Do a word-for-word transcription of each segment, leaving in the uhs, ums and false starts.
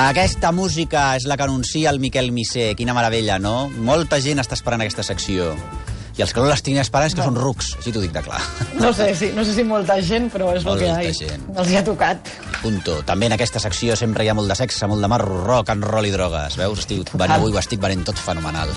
Aquesta música és la que anuncia el Miquel Missé. Quina meravella, no? Molta gent està esperant aquesta secció. I els que no l'estiguin esperant és que són rucs, així t'ho dic de clar. No sé, sí, no sé si molta gent, però és el que hi ha. Gent. Els hi ha tocat. Punto. També en aquesta secció sempre hi ha molt de sexe, molt de marro, rock and roll i drogues. Veus? Estic, avui ho estic venent tot fenomenal.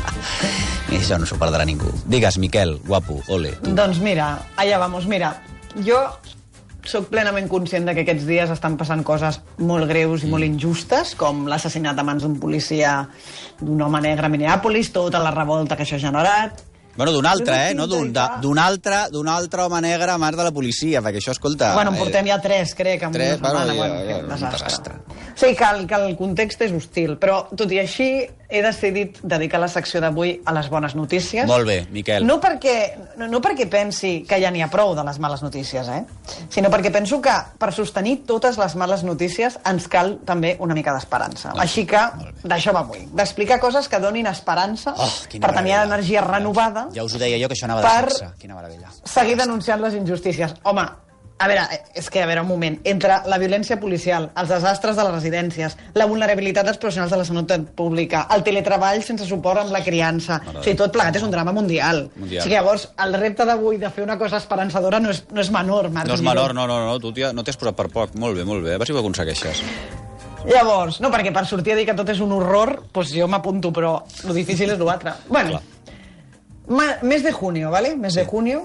I això no s'ho perdrà ningú. Digues, Miquel, guapo, ole, tu. Doncs mira, allà vamos, mira. Jo soc plenament conscient de que aquests dies estan passant coses molt greus i molt injustes, com l'assassinat a mans d'un policia d'un home negre a Minneapolis, tota la revolta que això ha generat. Bueno, d'un altre, eh? No d'un d'un altre, d'un altre home negre a mans de la policia, perquè això, escolta... Bueno, en portem ja tres, crec, en tres, una setmana. Bueno, bueno, ja, ja, un desastre. desastre. Sí, que el, que el context és hostil, però tot i així he decidit dedicar la secció d'avui a les bones notícies. Molt bé, Miquel. No perquè, no, no perquè pensi que ja n'hi ha prou de les males notícies, eh? Sinó perquè penso que per sostenir totes les males notícies ens cal també una mica d'esperança. Així que d'això va avui, d'explicar coses que donin esperança oh, per tenir energia renovada. Ja us ho deia jo, que això anava de sexe. Quina meravella. Seguir denunciant les injustícies. Home, a veure, és que, a veure, un moment, entre la violència policial, els desastres de les residències, la vulnerabilitat dels professionals de la salut pública, el teletreball sense suport amb la criança, o sigui, tot plegat és un drama mundial. mundial. O sigui, llavors, el repte d'avui de fer una cosa esperançadora no és, no és menor, Marc. No és menor, no, no, no, tu no t'has posat per poc. Molt bé, molt bé, a veure si ho aconsegueixes. Llavors, no, perquè per sortir a dir que tot és un horror, doncs jo m'apunto, però lo difícil és l'altre. Bueno, mes de junio, ¿vale? Mes sí. de junio.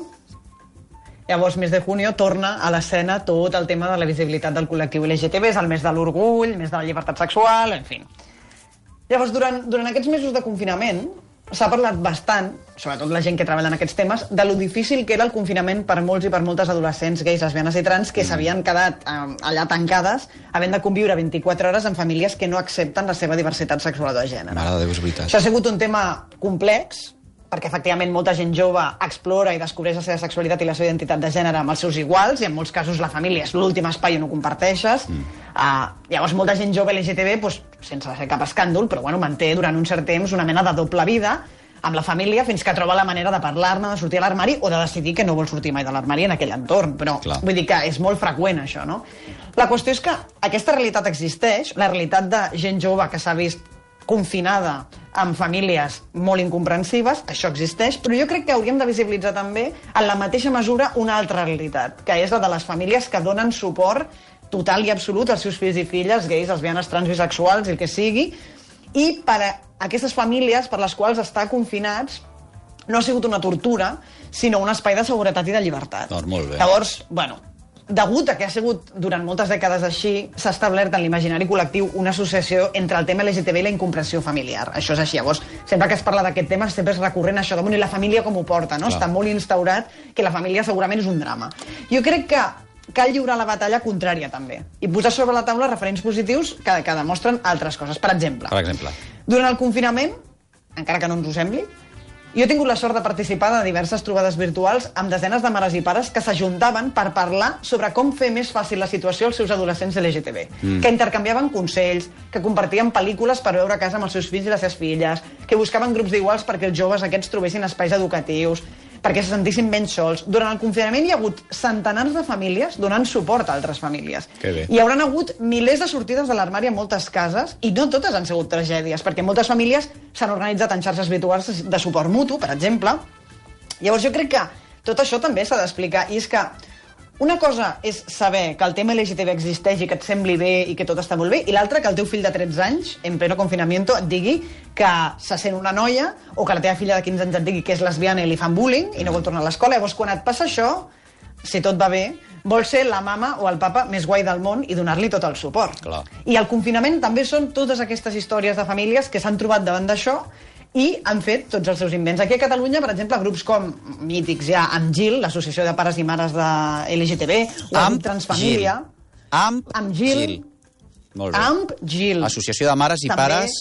Llavors, mes de junio torna a l'escena tot el tema de la visibilitat del col·lectiu L G T B, és el mes de l'orgull, el mes de la llibertat sexual, en fi. Llavors, durant, durant aquests mesos de confinament, s'ha parlat bastant, sobretot la gent que treballa en aquests temes, de lo difícil que era el confinament per molts i per moltes adolescents gais, lesbianes i trans que s'havien quedat eh, allà tancades, havent de conviure vint-i-quatre hores en famílies que no accepten la seva diversitat sexual o de gènere. Mare de Déu, és veritat. Això ha sigut un tema complex, perquè efectivament molta gent jove explora i descobreix la seva sexualitat i la seva identitat de gènere amb els seus iguals, i en molts casos la família és l'últim espai on ho comparteixes. Mm. Uh, llavors molta gent jove L G T B, doncs, sense fer cap escàndol, però bueno, manté durant un cert temps una mena de doble vida amb la família fins que troba la manera de parlar-ne, de sortir a l'armari o de decidir que no vol sortir mai de l'armari en aquell entorn. Però Clar. vull dir que és molt freqüent això, no? La qüestió és que aquesta realitat existeix, la realitat de gent jove que s'ha vist confinada amb famílies molt incomprensives, això existeix, però jo crec que hauríem de visibilitzar també en la mateixa mesura una altra realitat, que és la de les famílies que donen suport total i absolut als seus fills i filles, gais, lesbianes, trans, bisexuals, el que sigui, i per a aquestes famílies per les quals estar confinats no ha sigut una tortura, sinó un espai de seguretat i de llibertat. Doncs molt bé. Llavors, bueno, degut a que ha sigut durant moltes dècades així, s'ha establert en l'imaginari col·lectiu una associació entre el tema L G T B i la incomprensió familiar. Això és així. Llavors, sempre que es parla d'aquest tema, sempre és recurrent això de, bueno, i la família com ho porta, no? Clar. Està molt instaurat que la família segurament és un drama. Jo crec que cal lliurar la batalla contrària, també, i posar sobre la taula referents positius que, que demostren altres coses. Per exemple, per exemple, durant el confinament, encara que no ens ho sembli, jo he tingut la sort de participar de diverses trobades virtuals amb desenes de mares i pares que s'ajuntaven per parlar sobre com fer més fàcil la situació als seus adolescents L G T B, mm. que intercanviaven consells, que compartien pel·lícules per veure a casa amb els seus fills i les seves filles, que buscaven grups d'iguals perquè els joves aquests trobessin espais educatius, perquè se sentissin menys sols. Durant el confinament hi ha hagut centenars de famílies donant suport a altres famílies. Hi hauran hagut milers de sortides de l'armari a moltes cases, i no totes han sigut tragèdies, perquè moltes famílies s'han organitzat en xarxes virtuals de suport mutu, per exemple. Llavors jo crec que tot això també s'ha d'explicar, i és que una cosa és saber que el tema L G T B existeix i que et sembli bé i que tot està molt bé, i l'altra que el teu fill de tretze anys, en pleno confinamiento, et digui que se sent una noia, o que la teva filla de quinze anys et digui que és lesbiana i li fan bullying i no vol tornar a l'escola. Llavors, quan et passa això, si tot va bé, vol ser la mama o el papa més guai del món i donar-li tot el suport. Clar. I el confinament també són totes aquestes històries de famílies que s'han trobat davant d'això i han fet tots els seus invents. Aquí a Catalunya, per exemple, grups com mítics ja, amb Gil, l'Associació de Pares i Mares de L G T B, o amb Transfamília. Amb, amb Gil. Gil. Molt bé. Amb Gil. Associació de Mares i també... Pares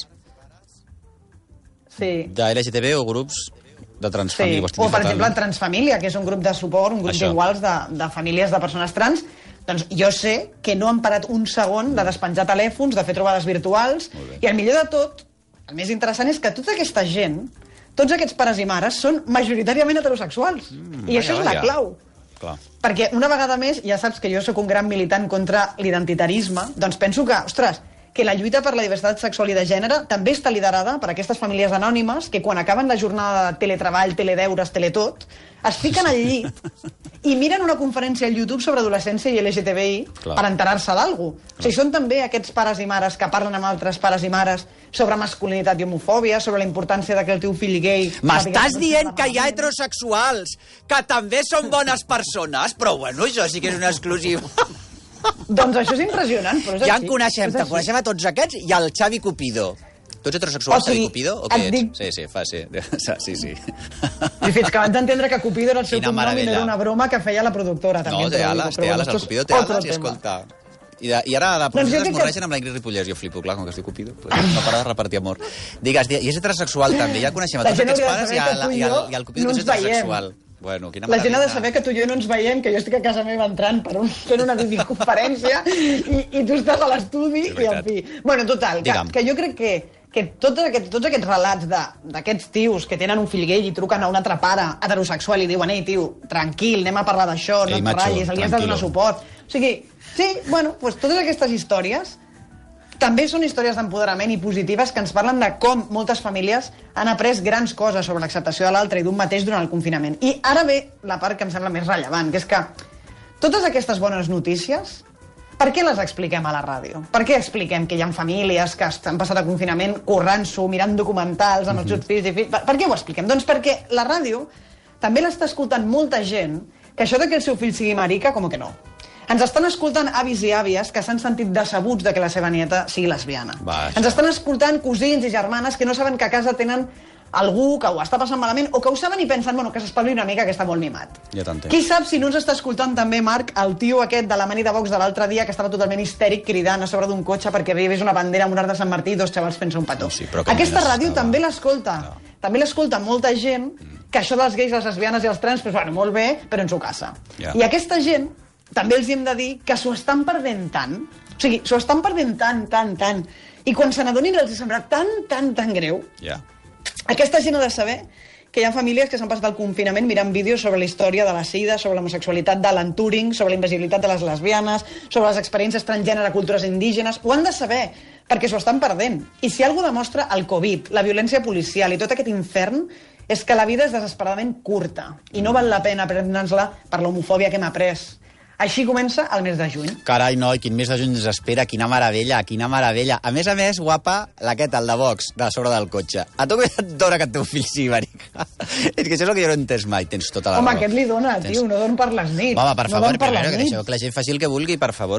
sí. de L G T B o grups de Transfamília. Sí. O, per exemple, Transfamília, que és un grup de suport, un grup d'iguals de, de famílies de persones trans. Doncs jo sé que no han parat un segon de despenjar telèfons, de fer trobades virtuals, i el millor de tot, el més interessant és que tota aquesta gent, tots aquests pares i mares, són majoritàriament heterosexuals. Mm, I això és la clau. Clar. Perquè una vegada més, ja saps que jo sóc un gran militant contra l'identitarisme, doncs penso que, ostres, que la lluita per la diversitat sexual i de gènere també està liderada per aquestes famílies anònimes que quan acaben la jornada de teletreball, teledeures, teletot, es fiquen al llit i miren una conferència al YouTube sobre adolescència i L G T B I Clar. per enterar-se d'alguna cosa. O sigui, són també aquests pares i mares que parlen amb altres pares i mares sobre masculinitat i homofòbia, sobre la importància de que el teu fill gay... M'estàs dient que hi ha heterosexuals que també són bones persones? Però bueno, això sí que és una exclusiva. Doncs això és impressionant, però és Ja així. en coneixem, És te així. coneixem a tots aquests i al Xavi Cupido. Tu ets heterosexual, O sigui, Xavi Cupido, o què et ets? dic- Sí, sí, fa, sí. Sí, sí. I fins que vaig entendre que Cupido era el seu Quina cognom i no meravella. era una broma que feia la productora. No, també té te lo ales, digo, té però ales, bueno, el Cupido té esto es ales, otro i tema. escolta... I, de, I ara la Doncs jo professora crec es que- morreixen amb la Ingrid Ripollès. Jo flipo, clar, com que es diu Cupido. Pues no para de repartir amor. Digues, i és heterosexual també, ja coneixem a La tots gent aquests hauria de pares i, saber a, que tu la, i i, al, jo i al Cupido no que és ens veiem. heterosexual. Bueno, quina La gent ha de meravella. saber que tu i jo no ens veiem, que jo estic a casa meva entrant per un, fent una videoconferència i, i tu estàs a l'estudi És i, en veritat. fi... Bueno, total, que, Digue'm. que jo crec que, que tots, aquests, tots aquests relats de- d'aquests tios que tenen un fill gay i truquen a un altre pare heterosexual i diuen ei, tio, tranquil, anem a parlar d'això, no Ei, et macho, ratllis, li has de donar tranquilo. suport. O sigui, sí, bueno, pues totes aquestes històries també són històries d'empoderament i positives que ens parlen de com moltes famílies han après grans coses sobre l'acceptació de l'altre i d'un mateix durant el confinament. I ara ve la part que em sembla més rellevant, que és que totes aquestes bones notícies, per què les expliquem a la ràdio? Per què expliquem que hi ha famílies que han passat el confinament corrent-s'ho, mirant documentals amb els seus fills i fills? Per, per què ho expliquem? Doncs perquè la ràdio també l'està escoltant molta gent que això de que el seu fill sigui marica, com que no. Ens estan escoltant avis i àvies que s'han sentit decebuts de que la seva nieta sigui lesbiana. Vaja. Ens estan escoltant cosins i germanes que no saben que a casa tenen algú que ho està passant malament o que ho saben i pensen, bueno, que s'espavili una mica, que està molt mimat. Ja t'entenc. Qui sap si no ens està escoltant també, Marc, el tio aquest de la mani de Vox de l'altre dia que estava totalment histèric cridant a sobre d'un cotxe perquè havia vist una bandera amb un arc de Sant Martí i dos xavals fent-se un petó. No, sí, però que Aquesta només ràdio estava- també l'escolta. No. També l'escolta molta gent que això dels gais, les lesbianes i els trans, pues, bueno, molt bé, però en su casa. Ja. I aquesta gent també els hi hem de dir que s'ho estan perdent tant, o sigui, s'ho estan perdent tant, tant, tant, i quan se n'adonin els sembla tan, tan, tan greu. Ja. Aquesta gent ha de saber que hi ha famílies que s'han passat el confinament mirant vídeos sobre la història de la sida, sobre l'homosexualitat d'Alan Turing, sobre la invisibilitat de les lesbianes, sobre les experiències transgènere a cultures indígenes. Ho han de saber, perquè s'ho estan perdent. I si algú demostra el Covid, la violència policial i tot aquest infern, és que la vida és desesperadament curta i no val la pena prendre'ns-la per l'homofòbia que hem après. Així comença el mes de juny. Carai, noi, quin mes de juny ens espera, quina meravella, quina meravella. A més a més, guapa, l'aquest, el de Vox, de sobre del cotxe. A tu que et dona que et teu fill sigui marica. És que això és el que jo no he entès mai, tens tota la Home, raó. aquest li dona, Tens- tio, no dorm per les nits. Home, per no favor, dorm per primero, les que nits. deixeu que la gent faci el que vulgui, per favor.